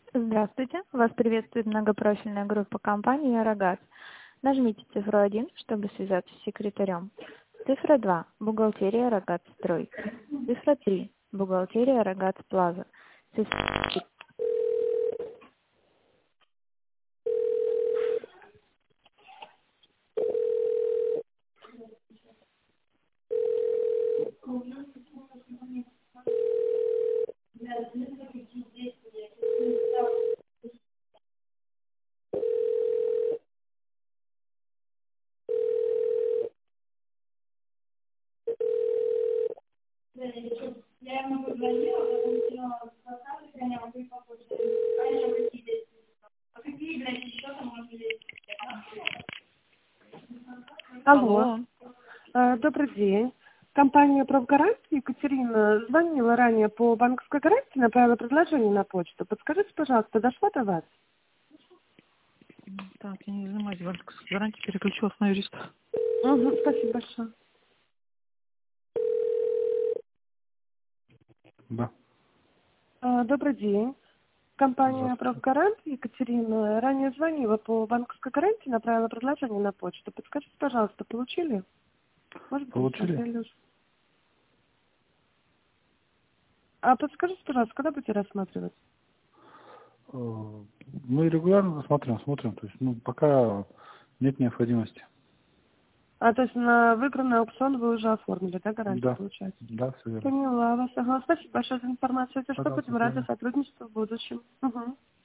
Здравствуйте, вас приветствует многопрофильная группа компании «Арагаз». Нажмите цифру 1, чтобы связаться с секретарем. Цифра 2, бухгалтерия «Арагаз Строй». Цифра 3, бухгалтерия «Арагаз Плаза». Цифра 4. Алло, Алло. добрый день. Компания «Правгарант» Екатерина звонила ранее по банковской гарантии, направила предложение на почту. Подскажите, пожалуйста, дошло до вас? Так, я не занимаюсь банковской гарантией, переключилась на юриста. Угу, спасибо большое. Да, Добрый день. Компания здравствуйте. «Правгарант» Екатерина ранее звонила по банковской гарантии, направила предложение на почту. Подскажите, пожалуйста, получили? Может быть, не Получили? смотрели уже. А подскажите, пожалуйста, когда будете рассматривать? Мы регулярно смотрим. То есть, пока нет необходимости. То есть на выигранный аукцион вы уже оформили, да, гарантию, Да, получается? да, все верно. Поняла вас. Ага. Спасибо большое за информацию. Если что, Пожалуйста, будем до рады свидания. сотрудничеству в будущем. Угу.